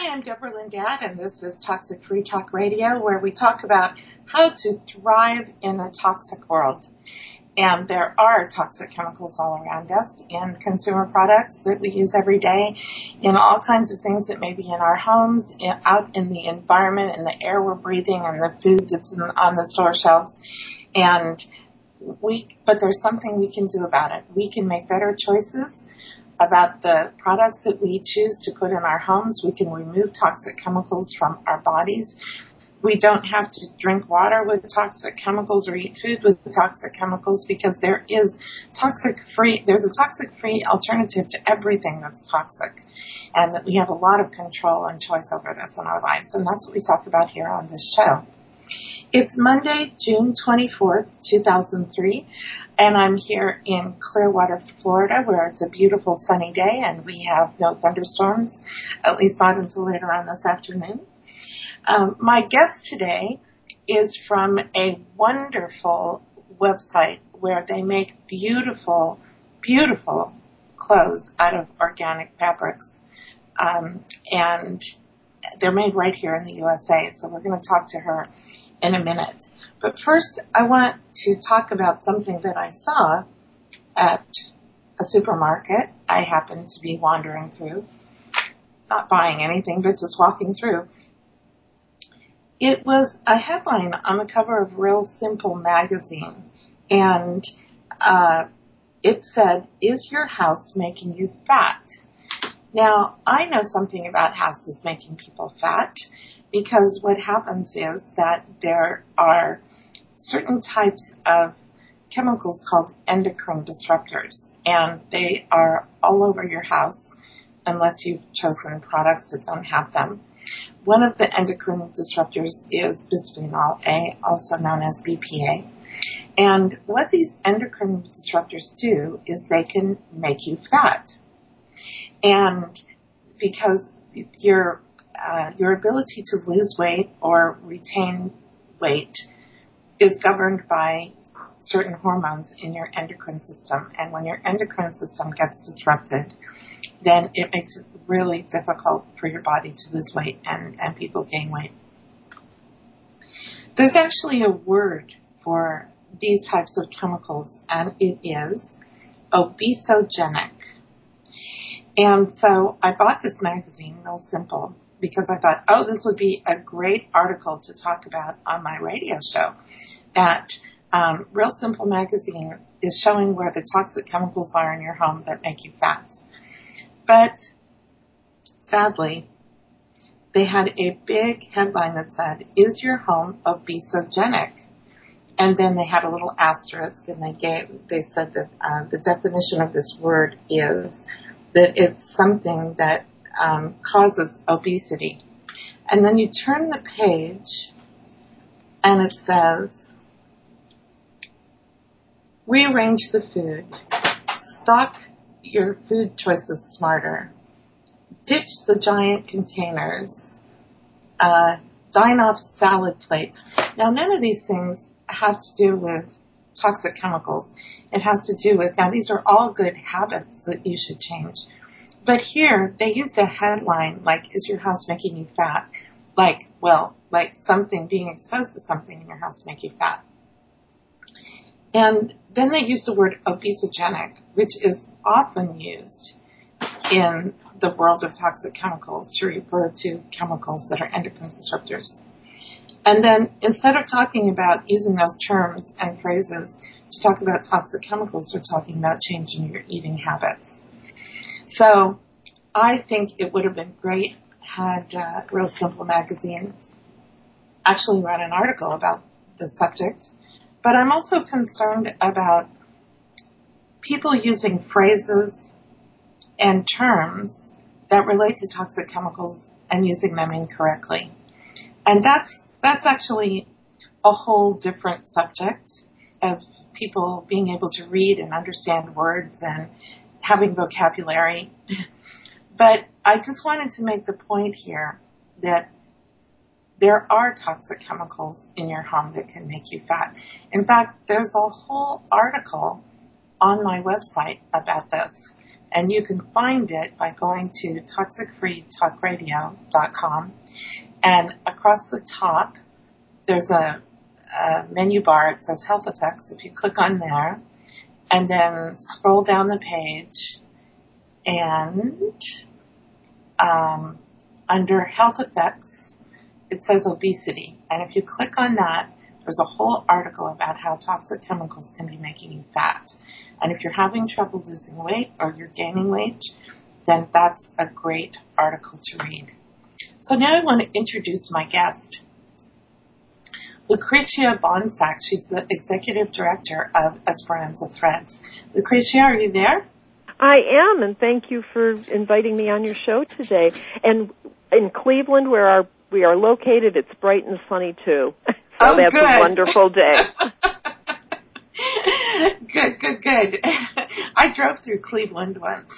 Hi, I'm Deborah Lindad, and this is Toxic Free Talk Radio, where we talk about how to thrive in a toxic world. And there are toxic chemicals all around us in consumer products that we use every day, in all kinds of things that may be in our homes, out in the environment, in the air we're breathing, and the food that's on the store shelves. But there's something we can do about it. We can make better choices about the products that we choose to put in our homes. We can remove toxic chemicals from our bodies. We don't have to drink water with toxic chemicals or eat food with toxic chemicals because there's a toxic-free alternative to everything that's toxic, and that we have a lot of control and choice over this in our lives, and that's what we talk about here on this show. It's Monday, June 24th, 2003, and I'm here in Clearwater, Florida, where it's a beautiful sunny day, and we have no thunderstorms, at least not until later on this afternoon. My guest today is from a wonderful website where they make beautiful, beautiful clothes out of organic fabrics, and they're made right here in the USA, so we're going to talk to her in a minute. But first, I want to talk about something that I saw at a supermarket. I happened to be wandering through, not buying anything, but just walking through. It was a headline on the cover of Real Simple magazine, and it said, "Is your house making you fat?" Now, I know something about houses making people fat, because what happens is that there are certain types of chemicals called endocrine disruptors, and they are all over your house unless you've chosen products that don't have them. One of the endocrine disruptors is bisphenol A, also known as BPA. And what these endocrine disruptors do is they can make you fat. And because your ability to lose weight or retain weight is governed by certain hormones in your endocrine system. And when your endocrine system gets disrupted, then it makes it really difficult for your body to lose weight, and people gain weight. There's actually a word for these types of chemicals, and it is obesogenic. And so I bought this magazine, Real Simple, because I thought, this would be a great article to talk about on my radio show. That Real Simple magazine is showing where the toxic chemicals are in your home that make you fat. But sadly, they had a big headline that said, "Is your home obesogenic?" And then they had a little asterisk, and they said that the definition of this word is that it's something that causes obesity. And then you turn the page, and it says, "Rearrange the food. Stock your food choices smarter. Ditch the giant containers. Dine off salad plates." Now, none of these things have to do with toxic chemicals. It has to do with, now these are all good habits that you should change. But here, they used a headline like, "Is your house making you fat?" Like something, being exposed to something in your house make you fat. And then they used the word obesogenic, which is often used in the world of toxic chemicals to refer to chemicals that are endocrine disruptors. And then instead of talking about using those terms and phrases to talk about toxic chemicals, they're talking about changing your eating habits. So I think it would have been great had Real Simple magazine actually run an article about the subject. But I'm also concerned about people using phrases and terms that relate to toxic chemicals and using them incorrectly. And that's actually a whole different subject of people being able to read and understand words and having vocabulary. But I just wanted to make the point here that there are toxic chemicals in your home that can make you fat. In fact, there's a whole article on my website about this. And you can find it by going to toxicfreetalkradio.com. And across the top, there's a menu bar. It says Health Effects. If you click on there, and then scroll down the page, and under Health Effects, it says obesity. And if you click on that, there's a whole article about how toxic chemicals can be making you fat. And if you're having trouble losing weight or you're gaining weight, then that's a great article to read. So now I want to introduce my guest, Lucretia Bonsack. She's the executive director of Esperanza Threads. Lucretia, are you there? I am, and thank you for inviting me on your show today. And in Cleveland, where we are located, it's bright and sunny too. So that's good. A wonderful day. Good. I drove through Cleveland once,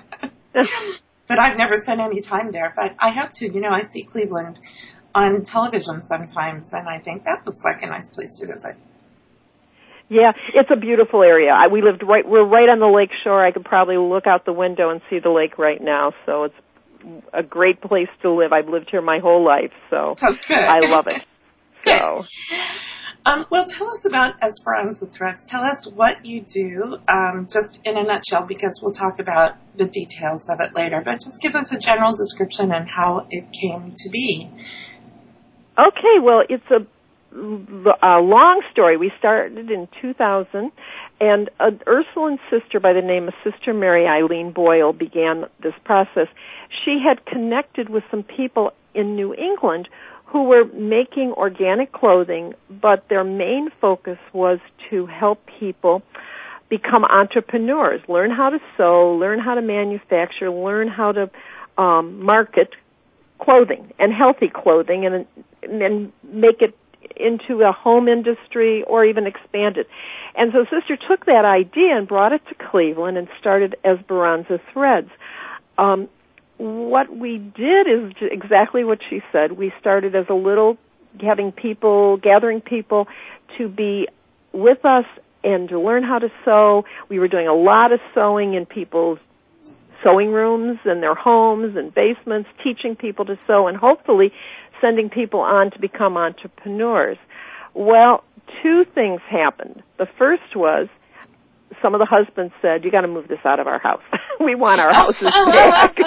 but I've never spent any time there. But I hope to. I see Cleveland on television sometimes, and I think that looks like a nice place to visit. Yeah, it's a beautiful area. We're right on the lake shore. I could probably look out the window and see the lake right now. So it's a great place to live. I've lived here my whole life, so I love it. So. Well, tell us about Esperanza Threads. Tell us what you do, just in a nutshell, because we'll talk about the details of it later. But just give us a general description and how it came to be. Okay, well, it's a long story. We started in 2000, and an Ursuline sister by the name of Sister Mary Eileen Boyle began this process. She had connected with some people in New England who were making organic clothing, but their main focus was to help people become entrepreneurs, learn how to sew, learn how to manufacture, learn how to market clothing and healthy clothing, and make it into a home industry or even expand it. And so Sister took that idea and brought it to Cleveland and started Esperanza Threads. What we did is exactly what she said. We started as gathering people to be with us and to learn how to sew. We were doing a lot of sewing in people's sewing rooms and their homes and basements, teaching people to sew and hopefully sending people on to become entrepreneurs. Well, two things happened. The first was some of the husbands said, "You got to move this out of our house. We want our houses back."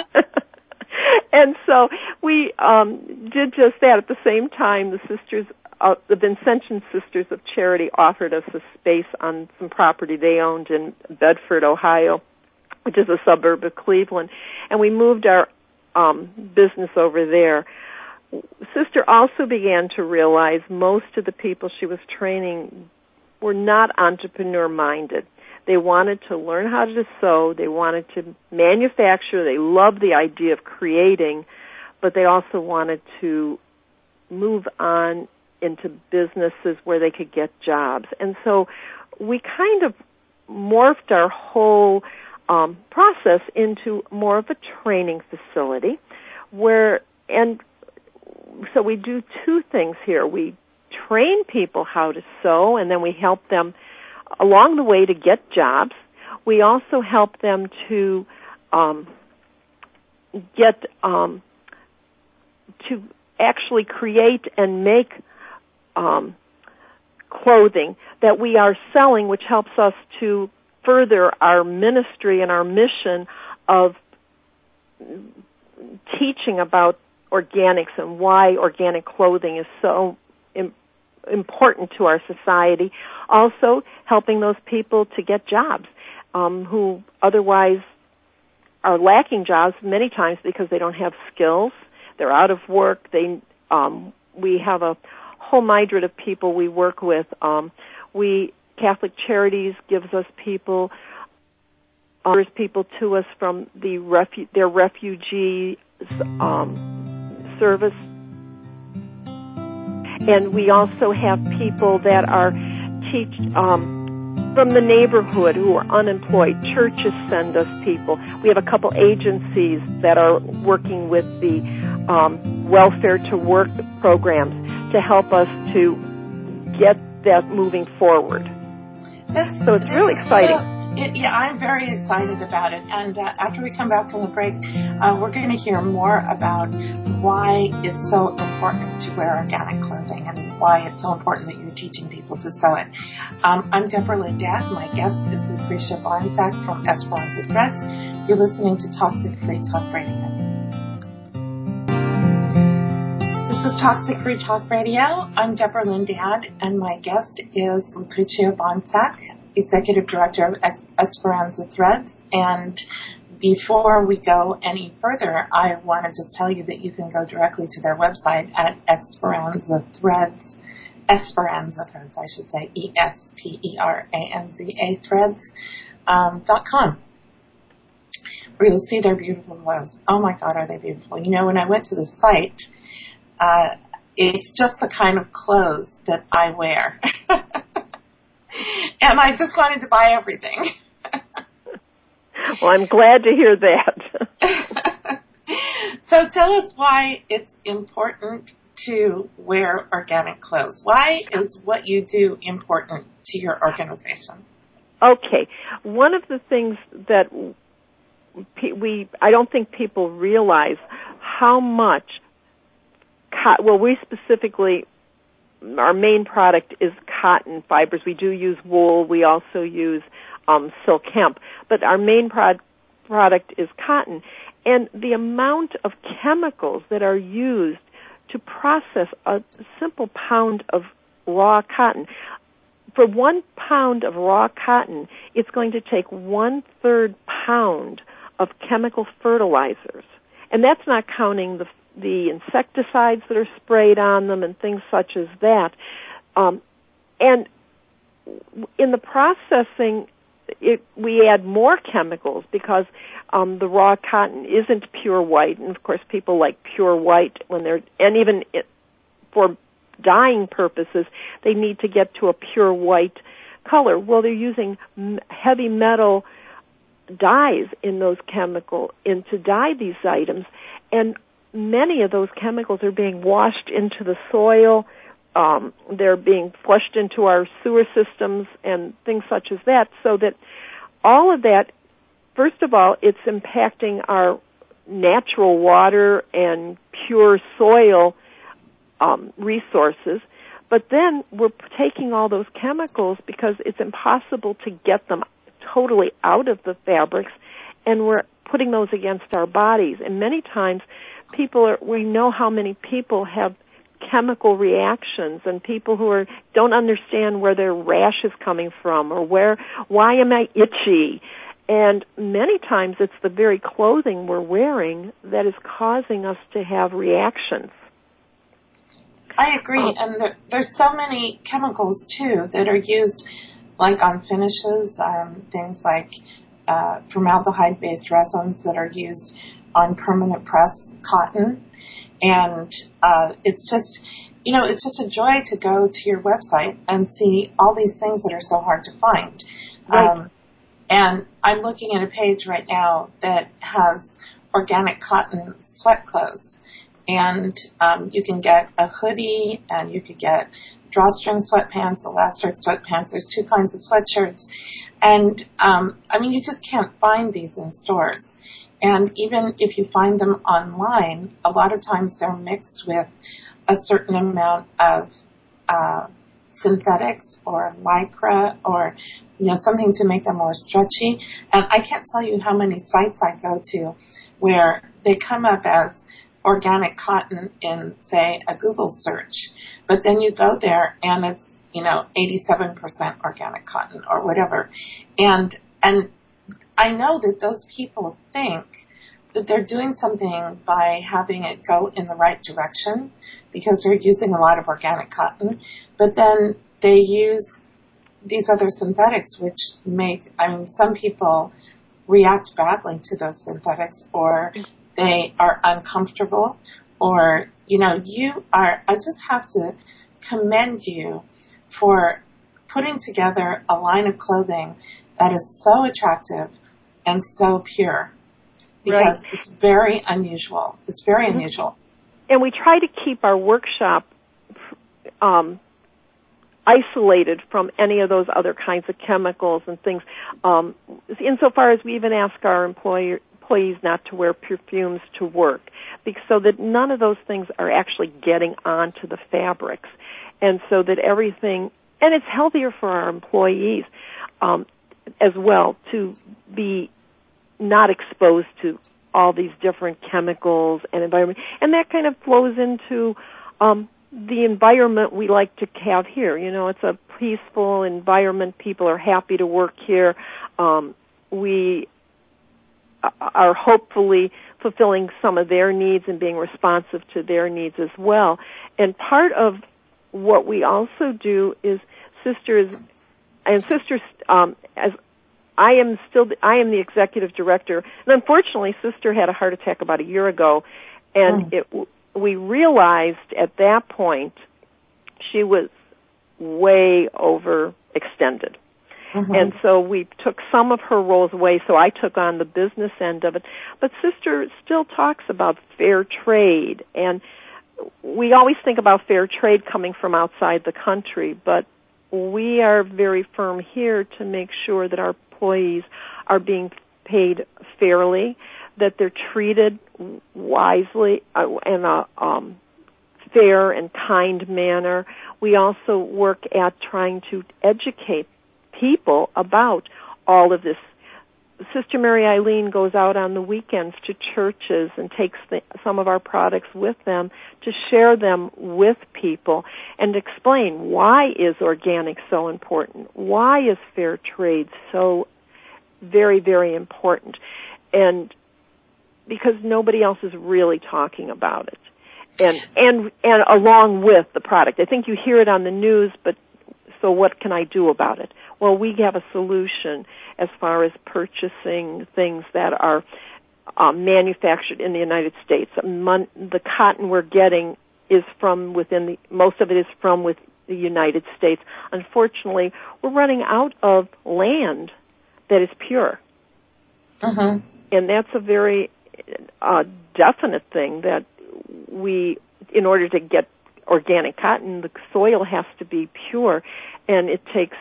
And so we did just that. At the same time, the Vincentian Sisters of Charity offered us a space on some property they owned in Bedford, Ohio, which is a suburb of Cleveland, and we moved our business over there. Sister also began to realize most of the people she was training were not entrepreneur-minded. They wanted to learn how to sew. They wanted to manufacture. They loved the idea of creating, but they also wanted to move on into businesses where they could get jobs. And so we kind of morphed our whole process into more of a training facility so we do two things here. We train people how to sew, and then we help them along the way to get jobs. We also help them to to actually create and make clothing that we are selling, which helps us to further our ministry and our mission of teaching about organics and why organic clothing is so important to our society. Also, helping those people to get jobs who otherwise are lacking jobs many times because they don't have skills. They're out of work. We have a whole myriad of people we work with. Catholic Charities gives us offers people to us from their refugee service. And we also have people that are from the neighborhood who are unemployed. Churches send us people. We have a couple agencies that are working with the welfare to work programs to help us to get that moving forward. So it's really exciting. Yeah, I'm very excited about it. And after we come back from the break, we're going to hear more about why it's so important to wear organic clothing and why it's so important that you're teaching people to sew it. I'm Deborah Lindad. My guest is Lucretia Bonsack from Esperanza Threads. You're listening to Toxic Free Talk Radio. This is Toxic Free Talk Radio. I'm Deborah Lindad, and my guest is Lucretia Bonsack, Executive Director of Esperanza Threads. And before we go any further, I want to just tell you that you can go directly to their website at Esperanza Threads, I should say, ESPERANZA Threads.com. Where you'll see their beautiful clothes. Oh my God, are they beautiful. You know, when I went to the site, it's just the kind of clothes that I wear. And I just wanted to buy everything. Well, I'm glad to hear that. So tell us why it's important to wear organic clothes. Why is what you do important to your organization? Okay. One of the things that I don't think people realize how much, we specifically, our main product is cotton fibers. We do use wool. We also use silk hemp. But our main product is cotton. And the amount of chemicals that are used to process a simple pound of raw cotton. For 1 pound of raw cotton, it's going to take 1/3 pound of chemical fertilizers. And that's not counting the insecticides that are sprayed on them and things such as that. And in the processing, we add more chemicals because the raw cotton isn't pure white. And, of course, people like pure white and even for dyeing purposes, they need to get to a pure white color. Well, they're using heavy metal dyes in those chemicals to dye these items, and many of those chemicals are being washed into the soil. They're being flushed into our sewer systems and things such as that, so that all of that, first of all, it's impacting our natural water and pure soil resources. But then we're taking all those chemicals because it's impossible to get them totally out of the fabrics, and we're putting those against our bodies. And many times we know how many people have chemical reactions, and people who don't understand where their rash is coming from or why am I itchy? And many times it's the very clothing we're wearing that is causing us to have reactions. I agree, and there's so many chemicals, too, that are used, like on finishes, things like formaldehyde-based resins that are used on permanent press cotton. And it's just a joy to go to your website and see all these things that are so hard to find. Right. And I'm looking at a page right now that has organic cotton sweat clothes. And you can get a hoodie, and you could get drawstring sweatpants, elastic sweatpants. There's 2 kinds of sweatshirts. And, you just can't find these in stores. And even if you find them online, a lot of times they're mixed with a certain amount of synthetics or lycra or, something to make them more stretchy. And I can't tell you how many sites I go to where they come up as organic cotton in, say, a Google search. But then you go there and it's, 87% organic cotton or whatever. And I know that those people think that they're doing something by having it go in the right direction because they're using a lot of organic cotton. But then they use these other synthetics, which some people react badly to those synthetics, or they are uncomfortable, or, I just have to commend you for putting together a line of clothing that is so attractive and so pure, because It's very unusual. It's very unusual. And we try to keep our workshop isolated from any of those other kinds of chemicals and things. Insofar as we even ask our employees not to wear perfumes to work, so that none of those things are actually getting onto the fabrics, and so that everything, and it's healthier for our employees as well to be not exposed to all these different chemicals and environment, and that kind of flows into the environment we like to have here. You know, it's a peaceful environment. People are happy to work here. We are hopefully fulfilling some of their needs and being responsive to their needs as well. And part of what we also do is Sisters, as I am the executive director, and unfortunately Sister had a heart attack about a year ago, and we realized at that point she was way overextended. And so we took some of her roles away, so I took on the business end of it. But Sister still talks about fair trade, and we always think about fair trade coming from outside the country, but we are very firm here to make sure that our employees are being paid fairly, that they're treated wisely in a fair and kind manner. We also work at trying to educate people about all of this. Sister Mary Eileen goes out on the weekends to churches and takes some of our products with them to share them with people and explain why is organic so important, why is fair trade so very, very important, and because nobody else is really talking about it, and along with the product. I think you hear it on the news, but so what can I do about it? Well, we have a solution as far as purchasing things that are manufactured in the United States. The cotton we're getting is from within most of it is from the United States. Unfortunately, we're running out of land that is pure. And that's a very definite thing that in order to get organic cotton, the soil has to be pure, and it takes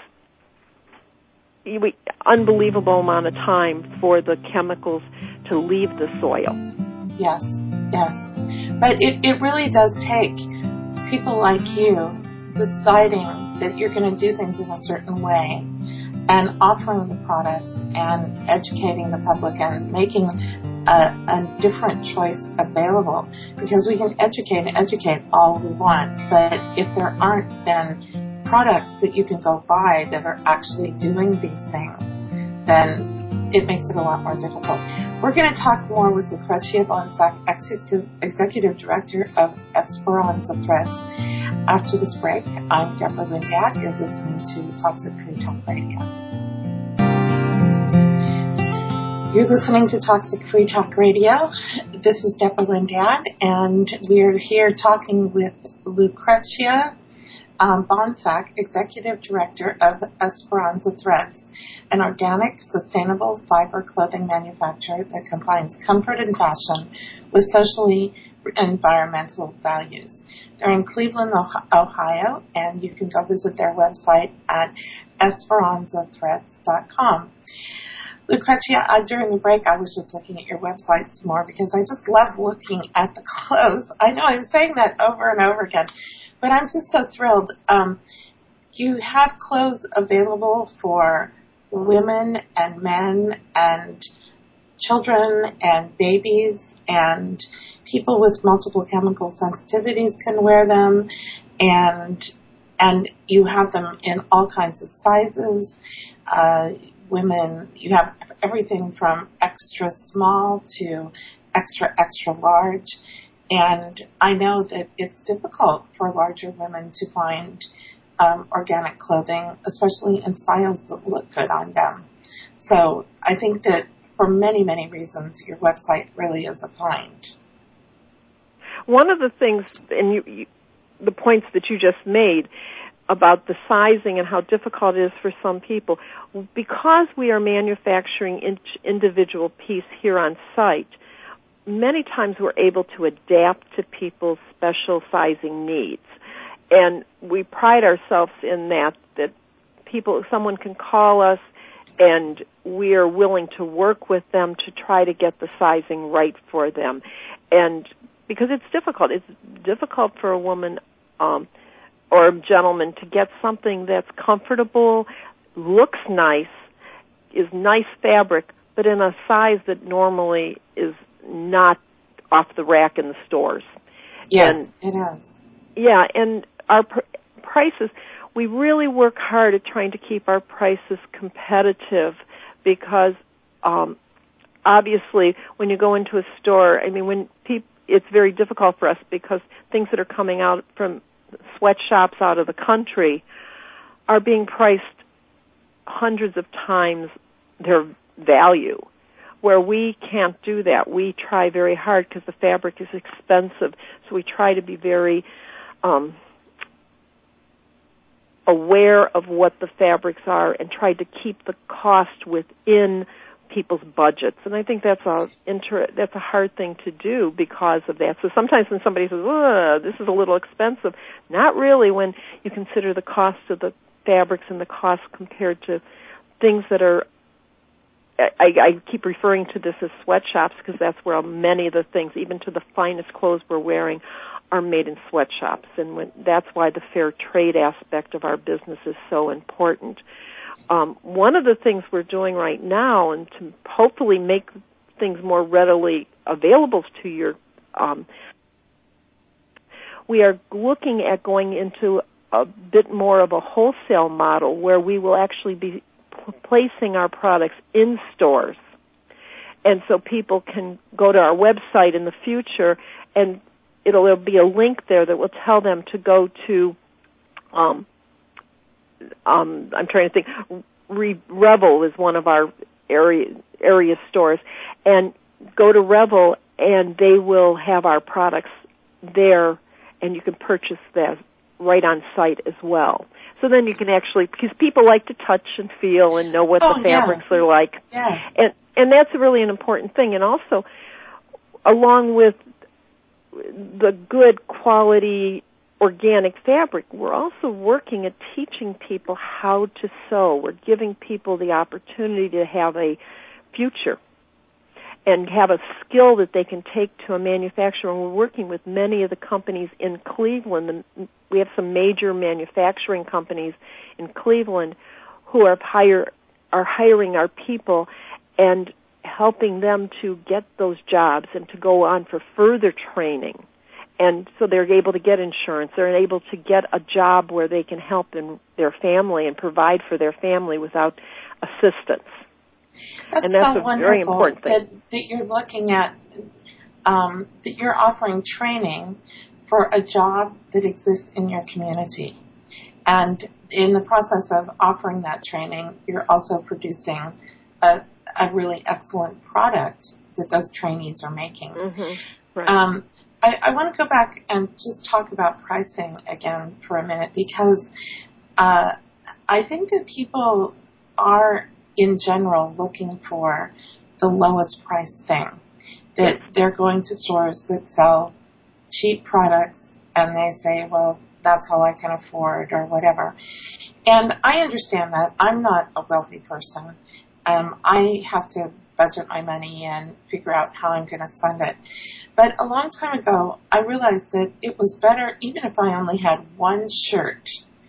unbelievable amount of time for the chemicals to leave the soil. Yes. But it really does take people like you deciding that you're going to do things in a certain way and offering the products and educating the public and making a different choice available, because we can educate all we want, but if there aren't then products that you can go buy that are actually doing these things, then it makes it a lot more difficult. We're going to talk more with Lucretia Bonsack, Executive Director of Esperanza Threads, after this break. I'm Deborah Lindad. You're listening to Toxic Free Talk Radio. You're listening to Toxic Free Talk Radio. This is Deborah Lindad, and we're here talking with Lucretia Bonsack, Executive Director of Esperanza Threads, an organic, sustainable fiber clothing manufacturer that combines comfort and fashion with socially and environmental values. They're in Cleveland, Ohio, and you can go visit their website at esperanzathreads.com. Lucretia, during the break, I was just looking at your website some more because I just love looking at the clothes. I know I'm saying that over and over again, but I'm just so thrilled. You have clothes available for women and men and children and babies, and people with multiple chemical sensitivities can wear them, and you have them in all kinds of sizes. Women, you have everything from extra small to extra large. And I know that it's difficult for larger women to find organic clothing, especially in styles that look good on them. So I think that for many, many reasons, your website really is a find. One of the things, and the points that you just made about the sizing and how difficult it is for some people, because we are manufacturing individual piece here on site, many times we're able to adapt to people's special sizing needs. And we pride ourselves in that someone can call us and we are willing to work with them to try to get the sizing right for them. And because it's difficult for a woman or a gentleman to get something that's comfortable, looks nice, is nice fabric, but in a size that normally is not off the rack in the stores. Yes, it is. Yeah, and our prices, we really work hard at trying to keep our prices competitive because obviously when you go into a store, I mean, it's very difficult for us because things that are coming out from sweatshops out of the country are being priced hundreds of times their value, where we can't do that. We try very hard because the fabric is expensive, so we try to be very aware of what the fabrics are and try to keep the cost within people's budgets. And I think that's a hard thing to do because of that. So sometimes when somebody says, this is a little expensive, not really when you consider the cost of the fabrics and the cost compared to things that are, I keep referring to this as sweatshops because that's where many of the things, even to the finest clothes we're wearing, are made in sweatshops. And that's why the fair trade aspect of our business is so important. One of the things we're doing right now, and to hopefully make things more readily available to your, we are looking at going into a bit more of a wholesale model where we will actually be placing our products in stores. And so people can go to our website in the future and there'll be a link there that will tell them to go to, I'm trying to think, Revel is one of our area stores, and go to Revel and they will have our products there and you can purchase that right on site as well. So then you can actually, because people like to touch and feel and know what the fabrics are like. Yeah. And that's really an important thing. And also, along with the good quality organic fabric, we're also working at teaching people how to sew. We're giving people the opportunity to have a future and have a skill that they can take to a manufacturer. And we're working with many of the companies in Cleveland. We have some major manufacturing companies in Cleveland who are hiring our people and helping them to get those jobs and to go on for further training. And so they're able to get insurance. They're able to get a job where they can help their family and provide for their family without assistance. That's so wonderful very important thing. that you're looking at, that you're offering training for a job that exists in your community. And in the process of offering that training, you're also producing a really excellent product that those trainees are making. Mm-hmm. Right. I want to go back and just talk about pricing again for a minute because I think that people are, in general, looking for the lowest price thing. That they're going to stores that sell cheap products and they say, well, that's all I can afford or whatever. And I understand that. I'm not a wealthy person. I have to budget my money and figure out how I'm going to spend it. But a long time ago, I realized that it was better, even if I only had one shirt,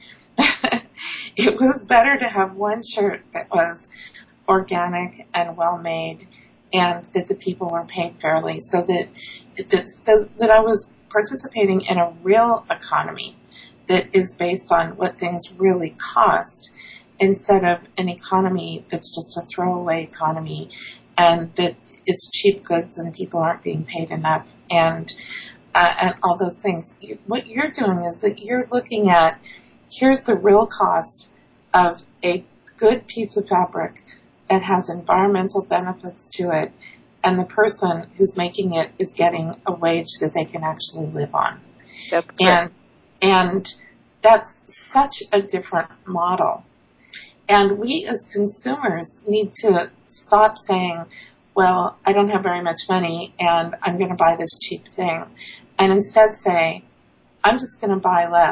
it was better to have one shirt that was organic and well-made and that the people were paid fairly so that I was participating in a real economy that is based on what things really cost instead of an economy that's just a throwaway economy and that it's cheap goods and people aren't being paid enough and all those things. What you're doing is that you're looking at, here's the real cost of a good piece of fabric that has environmental benefits to it, and the person who's making it is getting a wage that they can actually live on. That's correct. And that's such a different model. And we as consumers need to stop saying, well, I don't have very much money and I'm going to buy this cheap thing. And instead say, I'm just going to buy less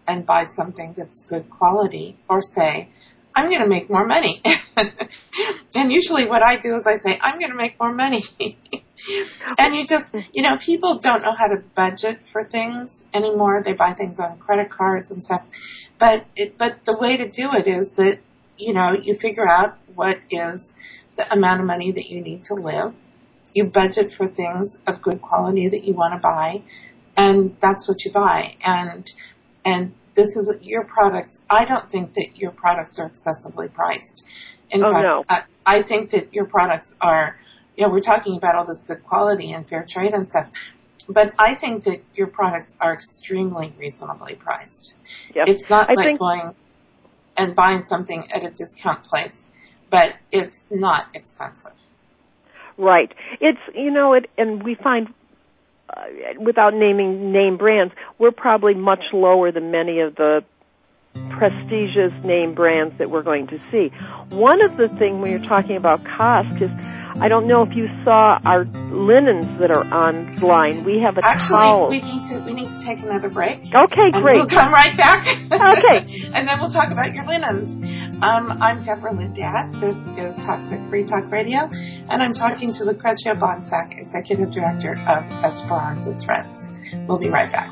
and buy something that's good quality, or say, I'm going to make more money. And usually what I do is I say, I'm going to make more money. And people don't know how to budget for things anymore. They buy things on credit cards and stuff. But the way to do it is that, you figure out what is the amount of money that you need to live. You budget for things of good quality that you want to buy, and that's what you buy. And this is your products. I don't think that your products are excessively priced. In fact, no. I think that your products are, we're talking about all this good quality and fair trade and stuff, but I think that your products are extremely reasonably priced. Yep. It's not going and buying something at a discount place, but it's not expensive. Right. It's, and we find, without naming name brands, we're probably much lower than many of the prestigious name brands that we're going to see. One of the things when you're talking about cost is, I don't know if you saw our linens that are online. We have a towel. We need to take another break. Okay, and great. We'll come right back. Okay. And then we'll talk about your linens. I'm Deborah Lindat. This is Toxic Free Talk Radio, and I'm talking to Lucretia Bonsack, Executive Director of Esperanza Threads. We'll be right back.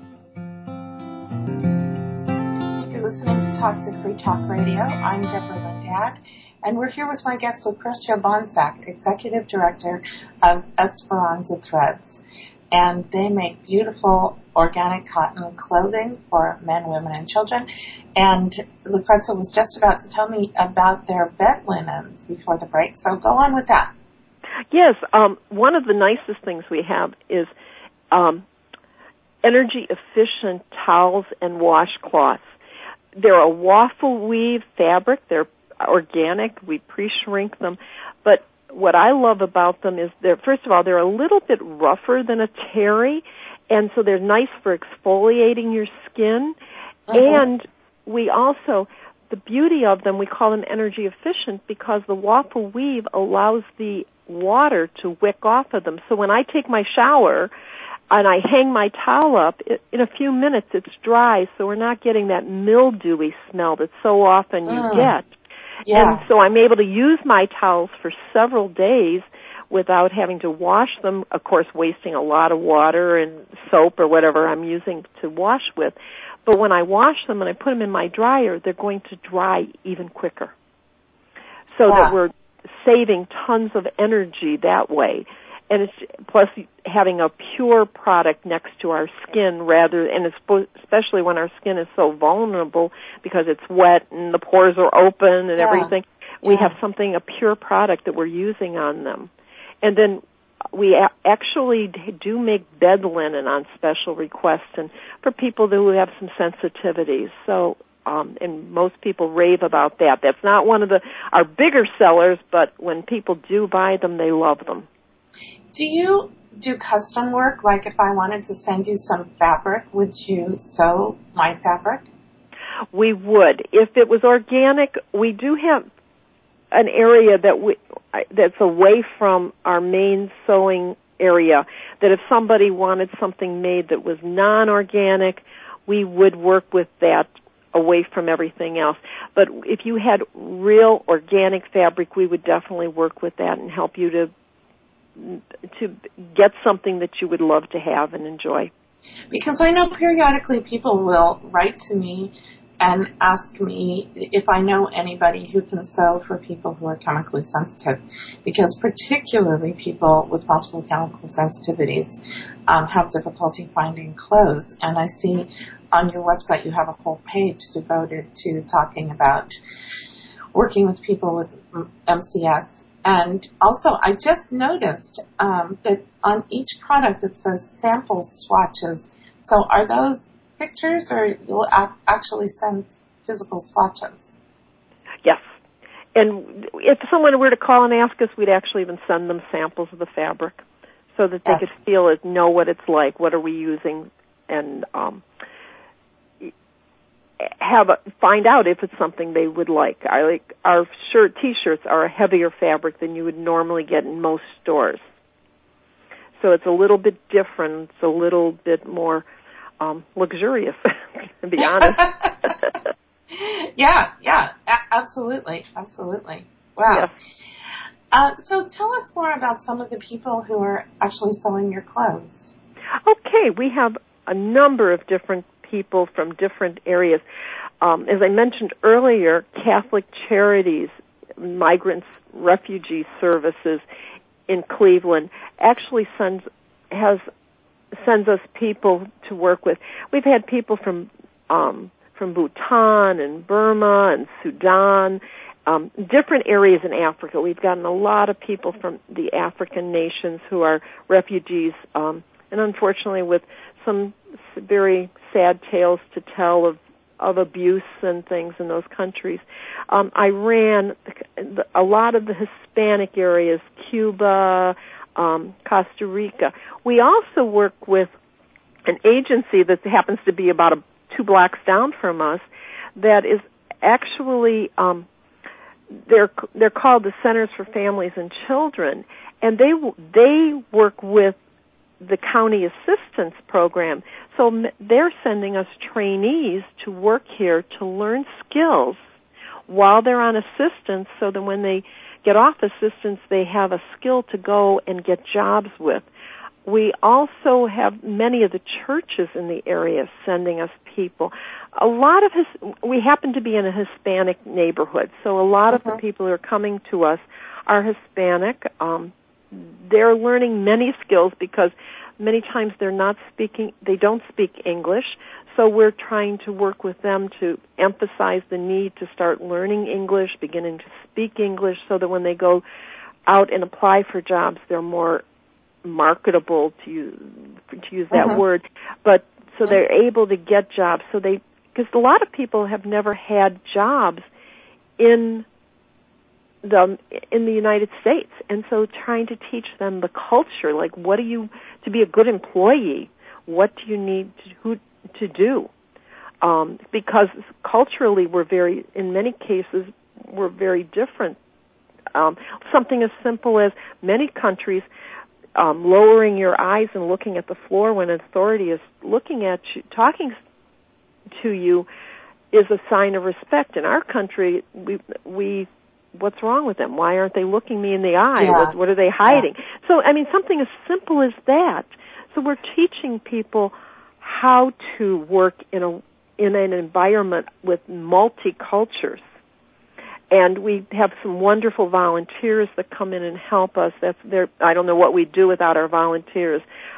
You're listening to Toxic Free Talk Radio. I'm Deborah Lindat. And we're here with my guest, Lucretia Bonsack, Executive Director of Esperanza Threads. And they make beautiful organic cotton clothing for men, women, and children. And Lucretia was just about to tell me about their bed linens before the break, so go on with that. Yes, one of the nicest things we have is energy-efficient towels and washcloths. They're a waffle weave fabric. They're organic. We pre-shrink them. But what I love about them is first of all, they're a little bit rougher than a terry, and so they're nice for exfoliating your skin. And we also, the beauty of them, we call them energy efficient because the waffle weave allows the water to wick off of them. So when I take my shower and I hang my towel up, in a few minutes it's dry, so we're not getting that mildewy smell that so often you get. Yeah. And so I'm able to use my towels for several days without having to wash them, of course, wasting a lot of water and soap or whatever I'm using to wash with. But when I wash them and I put them in my dryer, they're going to dry even quicker. So that we're saving tons of energy that way. And it's plus having a pure product next to our skin especially when our skin is so vulnerable because it's wet and the pores are open and everything. We have a pure product that we're using on them. And then we actually do make bed linen on special requests and for people who have some sensitivities. So, and most people rave about that. That's not one of our bigger sellers, but when people do buy them, they love them. Do you do custom work? Like if I wanted to send you some fabric, would you sew my fabric? We would. If it was organic, we do have an area that's away from our main sewing area, that if somebody wanted something made that was non-organic, we would work with that away from everything else. But if you had real organic fabric, we would definitely work with that and help you to get something that you would love to have and enjoy. Because I know periodically people will write to me and ask me if I know anybody who can sew for people who are chemically sensitive, because particularly people with multiple chemical sensitivities have difficulty finding clothes. And I see on your website you have a whole page devoted to talking about working with people with MCS. And also, I just noticed that on each product it says sample swatches. So are those pictures, or you'll actually send physical swatches? Yes. And if someone were to call and ask us, we'd actually even send them samples of the fabric so that they could feel it, know what it's like, what are we using, and find out if it's something they would like. Our T-shirts are a heavier fabric than you would normally get in most stores. So it's a little bit different. It's a little bit more luxurious to be honest. Yeah, absolutely. Wow. Yes. So tell us more about some of the people who are actually sewing your clothes. Okay, we have a number of different people from different areas. As I mentioned earlier, Catholic Charities, Migrants Refugee Services in Cleveland actually sends us people to work with. We've had people from Bhutan and Burma and Sudan, different areas in Africa. We've gotten a lot of people from the African nations who are refugees, and unfortunately with some very sad tales to tell of abuse and things in those countries. Iran, a lot of the Hispanic areas, Cuba, Costa Rica. We also work with an agency that happens to be about 2 blocks down from us that is actually they're called the Centers for Families and Children, and they work with the county assistance program. So they're sending us trainees to work here to learn skills while they're on assistance, so that when they get off assistance, they have a skill to go and get jobs with. We also have many of the churches in the area sending us people. A lot of we happen to be in a Hispanic neighborhood, so a lot of the people who are coming to us are Hispanic. They're learning many skills because many times they don't speak English, so we're trying to work with them to emphasize the need to start learning English, beginning to speak English, so that when they go out and apply for jobs, they're more marketable, to use that word, but so they're able to get jobs. Because a lot of people have never had jobs in the United States, and so trying to teach them the culture, like to be a good employee, what do you need to do? Because culturally in many cases, we're very different. Something as simple as many countries, lowering your eyes and looking at the floor when an authority is looking at you, talking to you, is a sign of respect. In our country, we what's wrong with them? Why aren't they looking me in the eye? Yeah. What are they hiding? Yeah. So, something as simple as that. So we're teaching people how to work in an environment with multi-cultures. And we have some wonderful volunteers that come in and help us. I don't know what we'd do without our volunteers.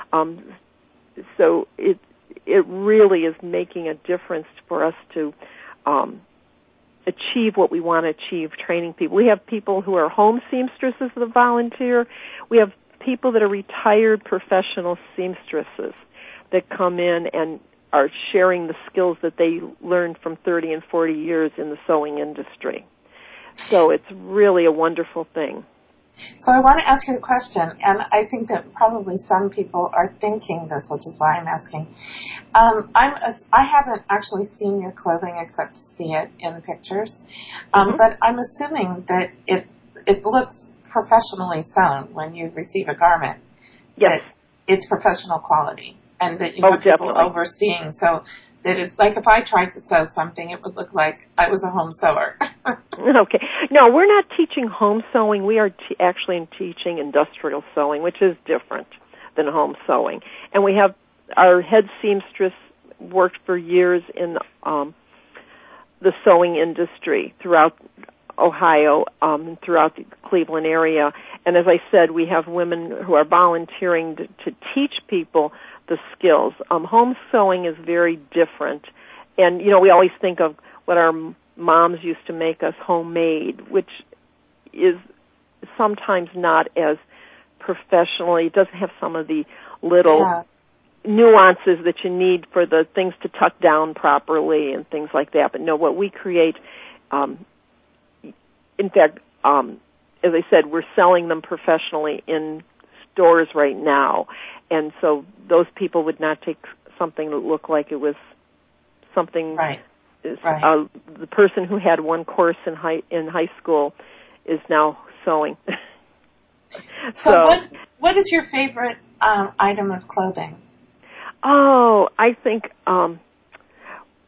So it really is making a difference for us to achieve what we want to achieve, training people. We have people who are home seamstresses that volunteer. We have people that are retired professional seamstresses that come in and are sharing the skills that they learned from 30 and 40 years in the sewing industry. So it's really a wonderful thing. So I want to ask you a question, and I think that probably some people are thinking this, which is why I'm asking. I haven't actually seen your clothing except to see it in pictures, but I'm assuming that it looks professionally sewn when you receive a garment. Yes. That it's professional quality, and that you have people overseeing. So that is like if I tried to sew something, it would look like I was a home sewer. Okay. No, we're not teaching home sewing. We are actually teaching industrial sewing, which is different than home sewing. And we have our head seamstress worked for years in the sewing industry throughout Ohio, and throughout the Cleveland area. And as I said, we have women who are volunteering to teach people the skills. Home sewing is very different. And, we always think of what our moms used to make us homemade, which is sometimes not as professionally. It doesn't have some of the little nuances that you need for the things to tuck down properly and things like that. But no, what we create, in fact, as I said, we're selling them professionally in stores right now. And so those people would not take something that looked like it was something. Right. The person who had one course in high school is now sewing. So what is your favorite item of clothing? Oh, I think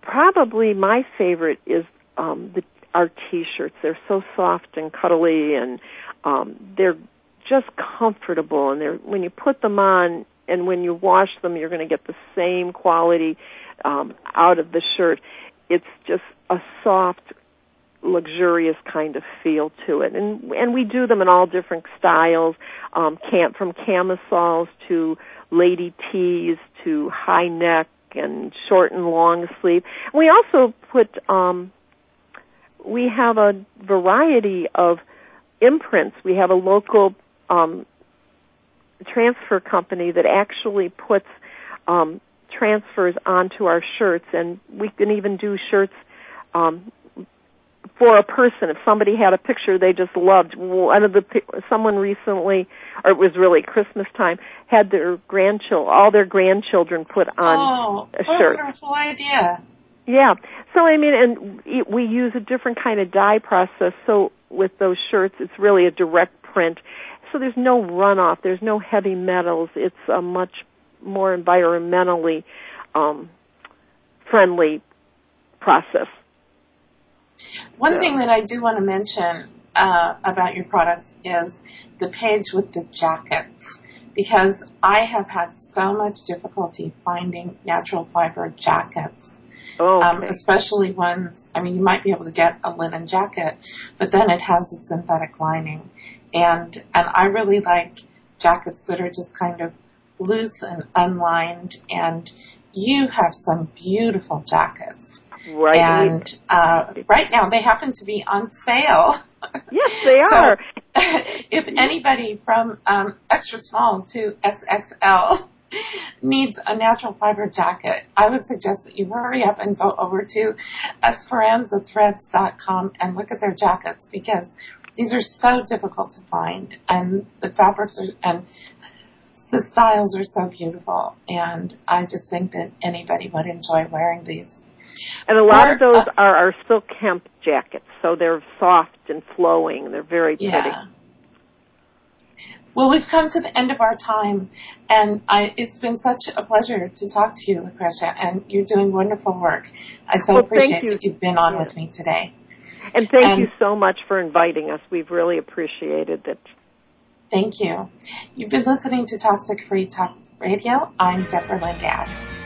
probably my favorite is our T-shirts. They're so soft and cuddly, and they're just comfortable. And when you put them on and when you wash them, you're going to get the same quality out of the shirt. It's just a soft, luxurious kind of feel to it. And we do them in all different styles, from camisoles to lady tees to high neck and short and long sleeve. We also we have a variety of imprints. We have a local transfer company that actually puts transfers onto our shirts, and we can even do shirts for a person. If somebody had a picture they just loved, someone recently, or it was really Christmas time, had all their grandchildren put on a shirt. What a wonderful idea. Yeah. So, and we use a different kind of dye process, so with those shirts, it's really a direct print. So there's no runoff, there's no heavy metals. It's a much more environmentally friendly process. One thing that I do want to mention about your products is the page with the jackets, because I have had so much difficulty finding natural fiber jackets. Especially ones, you might be able to get a linen jacket, but then it has a synthetic lining. And I really like jackets that are just kind of loose and unlined, and you have some beautiful jackets. Right. And right now they happen to be on sale. Yes, they are. If anybody from extra small to XXL needs a natural fiber jacket, I would suggest that you hurry up and go over to esperanzathreads.com and look at their jackets, because these are so difficult to find, and the fabrics and the styles are so beautiful, and I just think that anybody would enjoy wearing these. And a lot of those are our silk hemp jackets, so they're soft and flowing. They're very pretty. Yeah. Well, we've come to the end of our time, and it's been such a pleasure to talk to you, Lucretia, and you're doing wonderful work. I appreciate that you've been on with me today. And thank you so much for inviting us. We've really appreciated it. Thank you. You've been listening to Toxic Free Talk Radio. I'm Deborah Lynn Gass.